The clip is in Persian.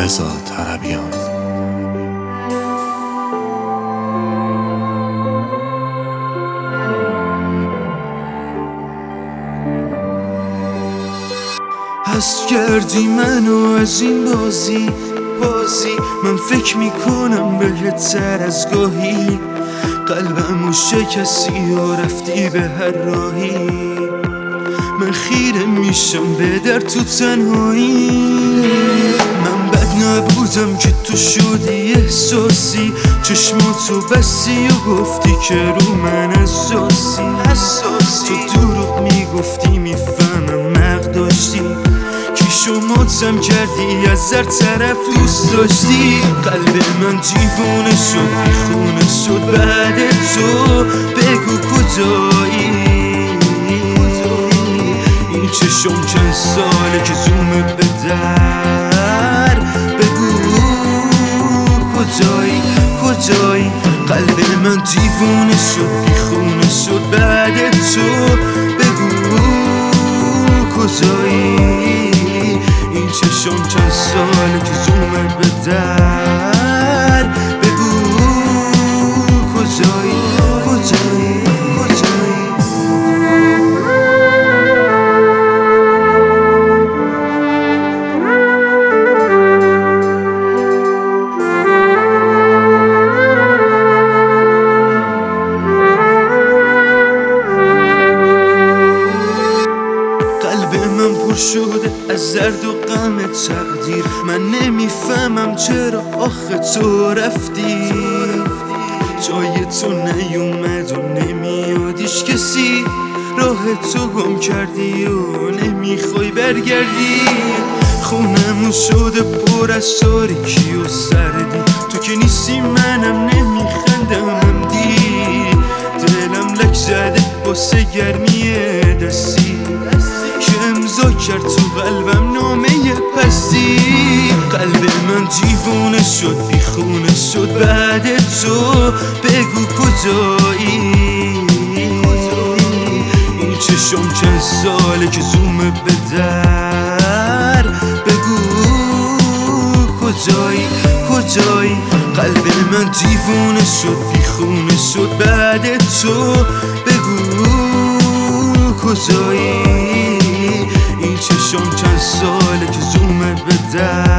رضا طربیان. حس کردی منو از این بازی من فکر میکنم بهتر از گاهی قلبمو شکستی و رفتی به هر راهی من خیره میشم به در تو تنهایی من بد نبودم که تو شدی احساسی چشماتو بستی و گفتی که رو من اساسی تو دروغ میگفتی میفهمم مق داشتی شماتم کردی از هر طرف دوست داشتی قلب من دیوانه شد بیخونه شد بعد تو بگو کجایی این چشم چند ساله که زومه به در بگو کجایی قلب من دیوانه شد بیخونه شد بعد تو بگو کجایی این چشم چند ساله که زومه به در بگو کجایی شده از درد و غم تقدیر من نمیفهمم چرا آخه تو رفتی جای تو نیومد و نمیادیش کسی راه تو گم کردی و نمیخوای برگردی خونمون شده پر از تاریکی و سردی تو که نیستی منم نمیخندم عمدی دلم لک زده واسه گرمی دستی امضا کرد تو قلبم نامه پستی قلب من دیوانه شد بیخونه شد بعد تو بگو کجایی این چشم چند ساله که زومه به در بگو کجایی قلب من دیوانه شد بیخونه شد بعد تو بگو کجایی این چشم چند ساله که زومه به در